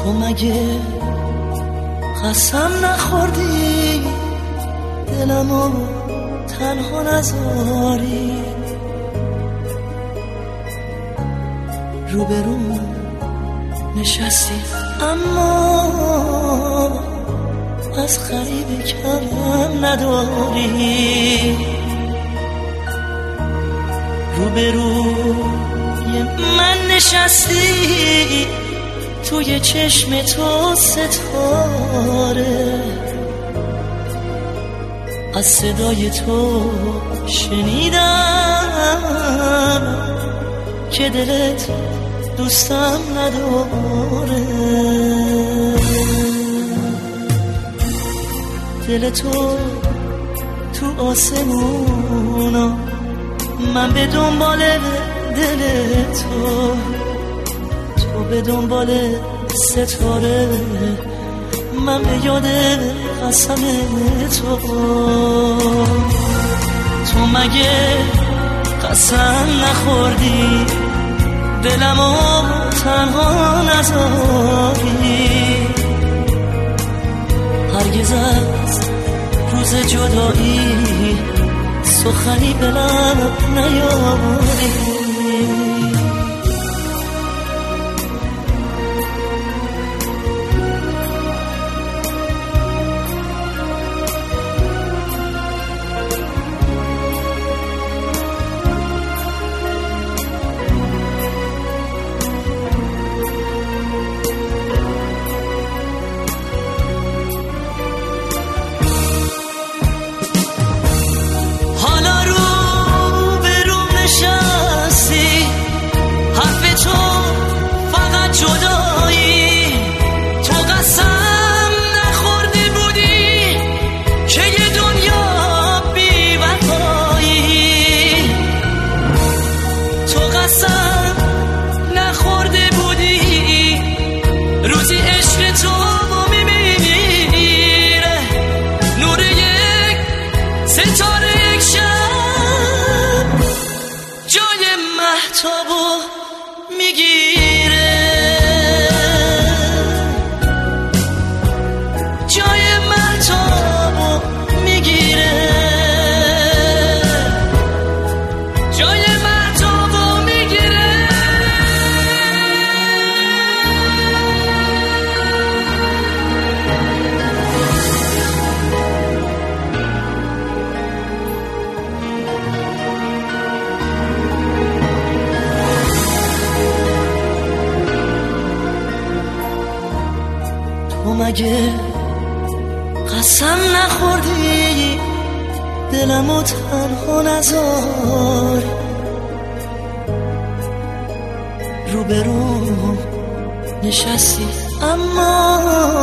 تو مگه قسم نخوردی دلمو تنها نذاری؟ روبرو نشستی اما از غریب کم نداری. روبروی من نشستی توی چشم تو ستاره، از صدای تو شنیدم که دلت دوستم نداره. دل تو تو آسمونا، من به دنبال دل تو، تو به دنبال ستاره، من به یاد قسم تو. تو مگه قسم نخوردی دلمو تنها نذاری؟ هرگز از روز جدایی سخنی به لب نیاری. تو مگه قسم نخوردی دلمو تنها نذاری؟ روبرو نشستی اما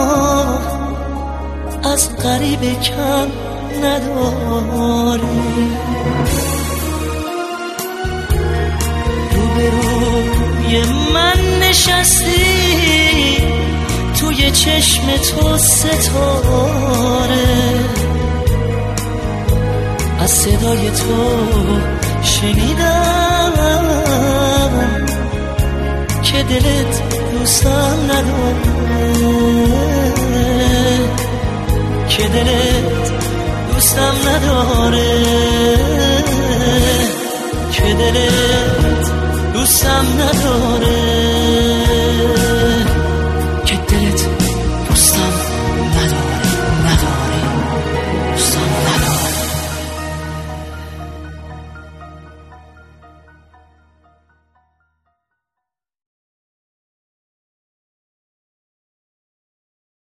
از غریب کم نداری. روبروی من نشستی توی چشم تو ستاره، از صدای تو شنیدم که دلت دوستم نداره، که دلت دوستم نداره.